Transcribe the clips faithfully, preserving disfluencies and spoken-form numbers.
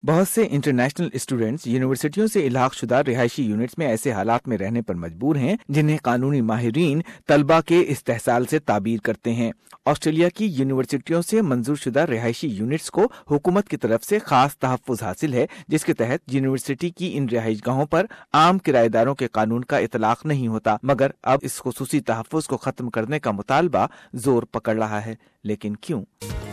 بہت سے international students یونیورسٹیوں سے الحاق شدہ رہائشی یونٹس میں ایسے حالات میں رہنے پر مجبور ہیں جنہیں قانونی ماہرین طلبہ کے استحصال سے تعبیر کرتے ہیں۔ آسٹریلیا کی یونیورسٹیوں سے منظور شدہ رہائشی یونٹس کو حکومت کی طرف سے خاص تحفظ حاصل ہے، جس کے تحت یونیورسٹی کی ان رہائش گاہوں پر عام کرایہ داروں کے قانون کا اطلاق نہیں ہوتا، مگر اب اس خصوصی تحفظ کو ختم کرنے کا مطالبہ زور پکڑ رہا ہے۔ لیکن کیوں؟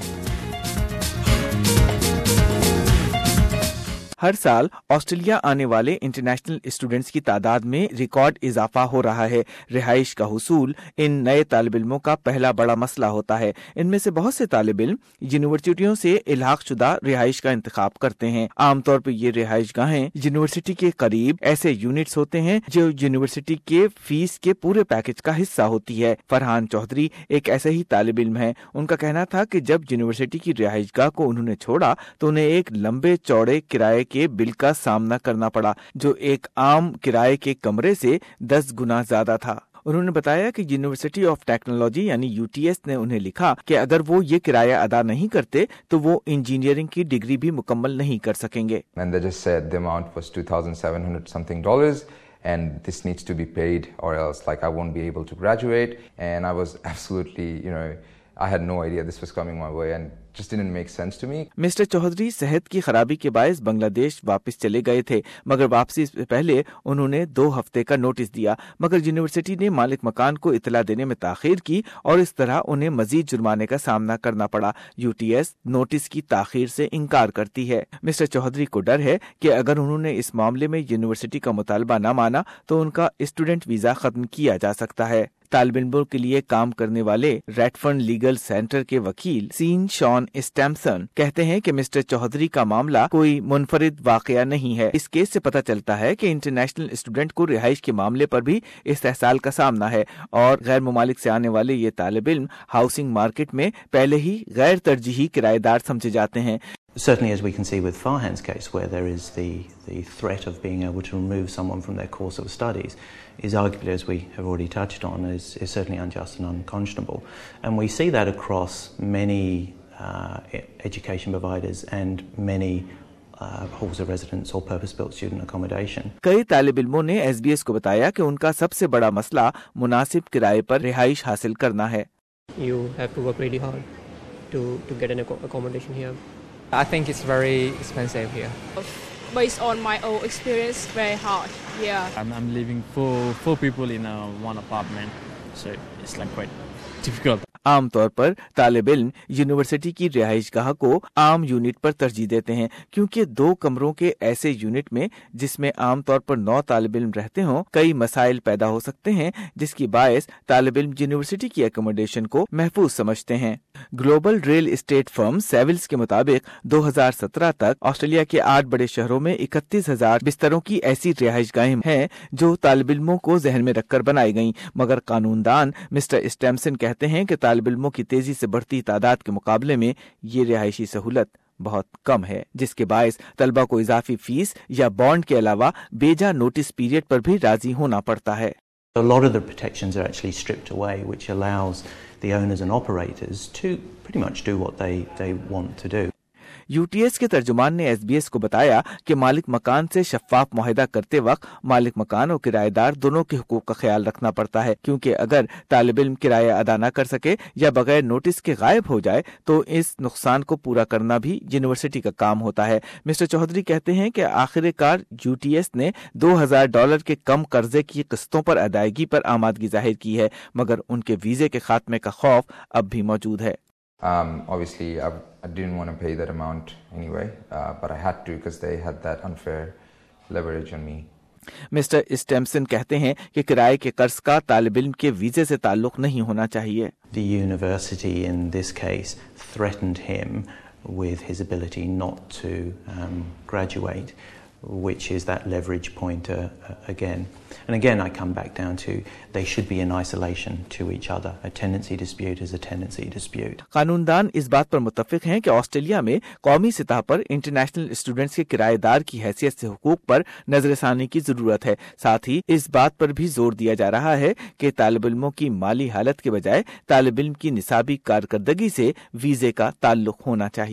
ہر سال آسٹریلیا آنے والے انٹرنیشنل اسٹوڈنٹس کی تعداد میں ریکارڈ اضافہ ہو رہا ہے۔ رہائش کا حصول ان نئے طالب علموں کا پہلا بڑا مسئلہ ہوتا ہے۔ ان میں سے بہت سے طالب علم یونیورسٹیوں سے الحاق شدہ رہائش کا انتخاب کرتے ہیں۔ عام طور پر یہ رہائش گاہیں یونیورسٹی کے قریب ایسے یونٹس ہوتے ہیں جو یونیورسٹی کے فیس کے پورے پیکج کا حصہ ہوتی ہے۔ فرحان چودھری ایک ایسے ہی طالب علم ہیں۔ ان کا کہنا تھا کہ جب یونیورسٹی کی رہائش گاہ کو انہوں نے چھوڑا تو انہیں ایک لمبے چوڑے کرائے کے بل کا سامنا کرنا پڑا جو ایک عام کرائے کے کمرے سے دس گنا زیادہ تھا۔ انہوں نے بتایا کہ یونیورسٹی آف ٹیکنالوجی یعنی یو ٹی ایس نے انہیں لکھا کہ اگر وہ یہ کرایہ ادا نہیں کرتے تو وہ انجینئرنگ کی ڈگری بھی مکمل نہیں کر سکیں گے۔ And they just said the amount was two thousand seven hundred something dollars and this needs to be paid or else like I won't be able to graduate, and I was absolutely, you know, I had no idea this was coming my way and just didn't make sense to me. Mister Chaudhry صحت کی خرابی کے باعث بنگلہ دیش واپس چلے گئے تھے، مگر واپسی سے پہلے انہوں نے دو ہفتے کا نوٹس دیا، مگر یونیورسٹی نے مالک مکان کو اطلاع دینے میں تاخیر کی اور اس طرح انہیں مزید جرمانے کا سامنا کرنا پڑا۔ یو ٹی ایس نوٹس کی تاخیر سے انکار کرتی ہے۔ مسٹر چودھری کو ڈر ہے کہ اگر انہوں نے اس معاملے میں یونیورسٹی کا مطالبہ نہ مانا تو ان کا اسٹوڈنٹ ویزا ختم کیا جا سکتا ہے۔ طالب علموں کے لیے کام کرنے والے ریڈفرن لیگل سینٹر کے وکیل سین شان اسٹیمسن کہتے ہیں کہ مسٹر چودھری کا معاملہ کوئی منفرد واقعہ نہیں ہے۔ اس کیس سے پتہ چلتا ہے کہ انٹرنیشنل اسٹوڈنٹ کو رہائش کے معاملے پر بھی استحصال کا سامنا ہے اور غیر ممالک سے آنے والے یہ طالب علم ہاؤسنگ مارکیٹ میں پہلے ہی غیر ترجیحی کرایہ دار سمجھے جاتے ہیں۔ Certainly, as we can see with Farhan's case, where there is the, the threat of being able to remove someone from their course of studies, is arguably, as we have already touched on, is, is certainly unjust and unconscionable. And we see that across many uh, education providers and many uh, halls of residence or purpose-built student accommodation. کئی طالب علموں نے S B S کو بتایا کہ ان کا سب سے بڑا مسئلہ مناسب کرائے پر رہائش حاصل کرنا ہے۔ You have to work really hard to, to get an accommodation here. I think it's very expensive here. Based on my own experience, very hard. Yeah. I'm, I'm living four four people in a one apartment, so it's like quite difficult. عام طور پر طالب علم university کی رہائش گاہ کو عام unit پر ترجیح دیتے ہیں کیونکہ دو کمروں کے ایسے یونٹ میں جس میں عام طور پر نو طالب علم رہتے ہوں کئی مسائل پیدا ہو سکتے ہیں، جس کی باعث طالب علم یونیورسٹی کی اکوموڈیشن کو محفوظ سمجھتے ہیں۔ Global real estate firm Savills کے مطابق دو ہزار سترہ تک آسٹریلیا کے آٹھ بڑے شہروں میں اکتیس ہزار بستروں کی ایسی رہائش گاہیں ہیں جو طالب علموں کو ذہن میں رکھ کر بنائی گئیں، مگر قانون دان مسٹر اسٹیمسن کہتے ہیں کہ طالب علموں کی تیزی سے بڑھتی تعداد کے مقابلے میں یہ رہائشی سہولت بہت کم ہے، جس کے باعث طلبہ کو اضافی فیس یا بانڈ کے علاوہ بیجا نوٹس پیریڈ پر بھی راضی ہونا پڑتا ہے۔ A lot of the protections are actually stripped away, which allows the owners and operators to pretty much do what they, they want to do. U T S کے ترجمان نے ایس بی ایس کو بتایا کہ مالک مکان سے شفاف معاہدہ کرتے وقت مالک مکان اور کرایہ دار دونوں کے حقوق کا خیال رکھنا پڑتا ہے، کیونکہ اگر طالب علم کرایہ ادا نہ کر سکے یا بغیر نوٹس کے غائب ہو جائے تو اس نقصان کو پورا کرنا بھی یونیورسٹی کا کام ہوتا ہے۔ مسٹر چودھری کہتے ہیں کہ آخر کار یو ٹی ایس نے دو ہزار ڈالر کے کم قرضے کی قسطوں پر ادائیگی پر آمادگی ظاہر کی ہے، مگر ان کے ویزے کے خاتمے کا خوف اب بھی موجود ہے۔ Um, obviously, I, I didn't want to pay that amount anyway, uh, but I had to because they had that unfair leverage on me. Mister Stimson کہتے ہیں کہ کرائے کے قرض کا طالب علم کے ویزے سے تعلق نہیں ہونا چاہیے۔ The university in this case threatened him with his ability not to um, graduate, which is that leverage point uh, again. And again, I come back down to they should be in isolation to each other. A tenancy dispute is a tenancy dispute. قانون دان اس بات پر متفق ہیں کہ Australia میں قومی سطح پر international students کے کرایہ دار کی حیثیت سے حقوق پر نظر ثانی کی ضرورت ہے، ساتھ ہی اس بات پر بھی زور دیا جا رہا ہے کہ طالب علموں کی مالی حالت کے بجائے طالب علم کی نصابی کارکردگی سے ویزے کا تعلق ہونا چاہیے۔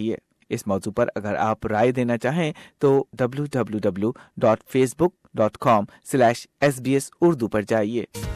اس موضوع پر اگر آپ رائے دینا چاہیں تو W W W dot Facebook dot com slash S B S Urdu پر جائیے.